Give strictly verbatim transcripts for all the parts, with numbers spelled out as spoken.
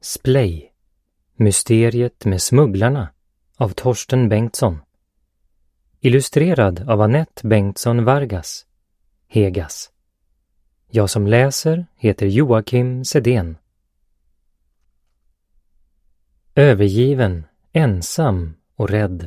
Splay. Mysteriet med smugglarna av Torsten Bengtsson. Illustrerad av Annette Bengtsson Vargas. Hegas. Jag som läser heter Joakim Sedén. Övergiven, ensam och rädd.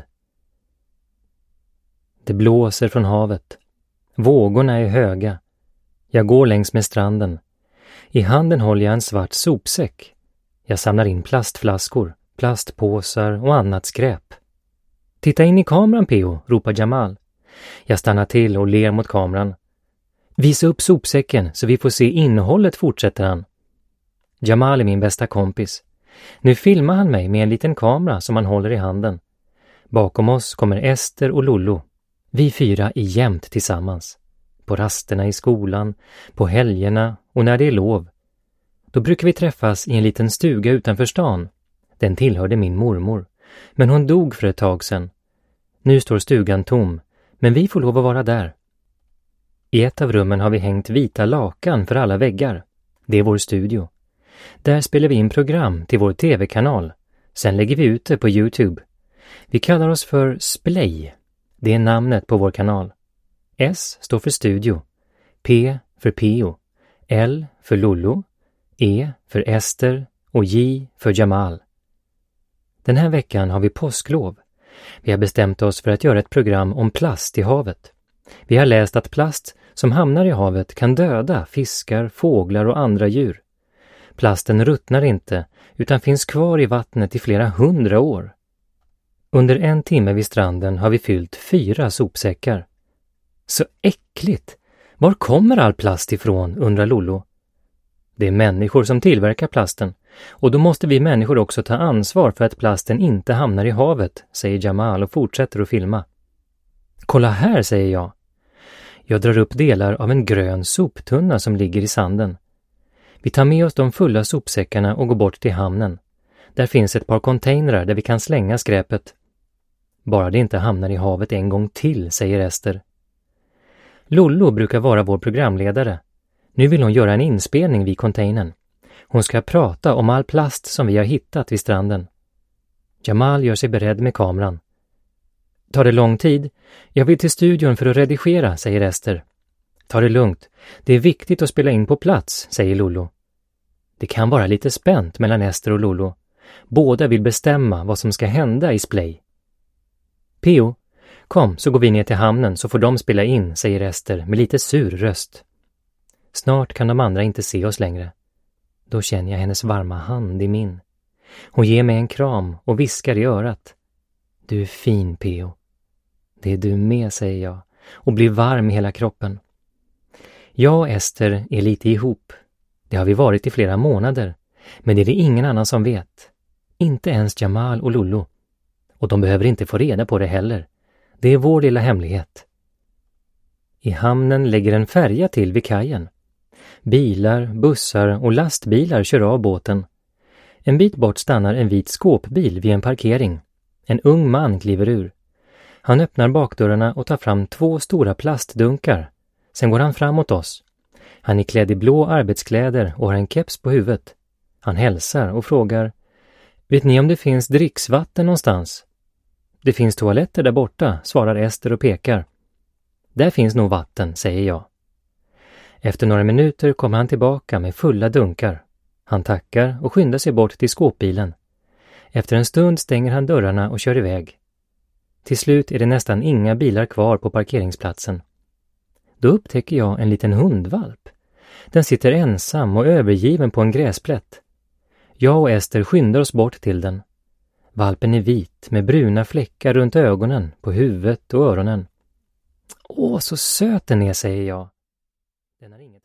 Det blåser från havet. Vågorna är höga. Jag går längs med stranden. I handen håller jag en svart sopsäck. Jag samlar in plastflaskor, plastpåsar och annat skräp. Titta in i kameran, Peo, ropar Jamal. Jag stannar till och ler mot kameran. Visa upp sopsäcken så vi får se innehållet, fortsätter han. Jamal är min bästa kompis. Nu filmar han mig med en liten kamera som han håller i handen. Bakom oss kommer Ester och Lollo. Vi fyra är jämt tillsammans. På rasterna i skolan, på helgerna och när det är lov. Då brukar vi träffas i en liten stuga utanför stan. Den tillhörde min mormor, men hon dog för ett tag sedan. Nu står stugan tom, men vi får lov att vara där. I ett av rummen har vi hängt vita lakan för alla väggar. Det är vår studio. Där spelar vi in program till vår tv-kanal. Sen lägger vi ut det på YouTube. Vi kallar oss för Splay. Det är namnet på vår kanal. S står för studio. P för Peo. L för Lollo. E för Ester och J för Jamal. Den här veckan har vi påsklov. Vi har bestämt oss för att göra ett program om plast i havet. Vi har läst att plast som hamnar i havet kan döda fiskar, fåglar och andra djur. Plasten ruttnar inte utan finns kvar i vattnet i flera hundra år. Under en timme vid stranden har vi fyllt fyra sopsäckar. Så äckligt! Var kommer all plast ifrån, undrar Lollo. Det är människor som tillverkar plasten och då måste vi människor också ta ansvar för att plasten inte hamnar i havet, säger Jamal och fortsätter att filma. Kolla här, säger jag. Jag drar upp delar av en grön soptunna som ligger i sanden. Vi tar med oss de fulla sopsäckarna och går bort till hamnen. Där finns ett par containrar där vi kan slänga skräpet. Bara det inte hamnar i havet en gång till, säger Ester. Lollo brukar vara vår programledare. Nu vill hon göra en inspelning vid containern. Hon ska prata om all plast som vi har hittat vid stranden. Jamal gör sig beredd med kameran. Tar det lång tid? Jag vill till studion för att redigera, säger Ester. Ta det lugnt. Det är viktigt att spela in på plats, säger Lollo. Det kan vara lite spänt mellan Ester och Lollo. Båda vill bestämma vad som ska hända i Splay. Peo, kom så går vi ner till hamnen så får de spela in, säger Ester med lite sur röst. Snart kan de andra inte se oss längre. Då känner jag hennes varma hand i min. Hon ger mig en kram och viskar i örat. Du är fin, Peo. Det är du med, säger jag, och blir varm i hela kroppen. Jag och Ester är lite ihop. Det har vi varit i flera månader, men det är det ingen annan som vet. Inte ens Jamal och Lollo. Och de behöver inte få reda på det heller. Det är vår lilla hemlighet. I hamnen lägger en färja till vid kajen. Bilar, bussar och lastbilar kör av båten. En bit bort stannar en vit skåpbil vid en parkering. En ung man kliver ur. Han öppnar bakdörrarna och tar fram två stora plastdunkar. Sen går han fram mot oss. Han är klädd i blå arbetskläder och har en keps på huvudet. Han hälsar och frågar: Vet ni om det finns dricksvatten någonstans? Det finns toaletter där borta, svarar Ester och pekar. Där finns nog vatten, säger jag. Efter några minuter kommer han tillbaka med fulla dunkar. Han tackar och skyndar sig bort till skåpbilen. Efter en stund stänger han dörrarna och kör iväg. Till slut är det nästan inga bilar kvar på parkeringsplatsen. Då upptäcker jag en liten hundvalp. Den sitter ensam och övergiven på en gräsplätt. Jag och Ester skyndar oss bort till den. Valpen är vit med bruna fläckar runt ögonen, på huvudet och öronen. Åh, så söt den är, säger jag. Den har inga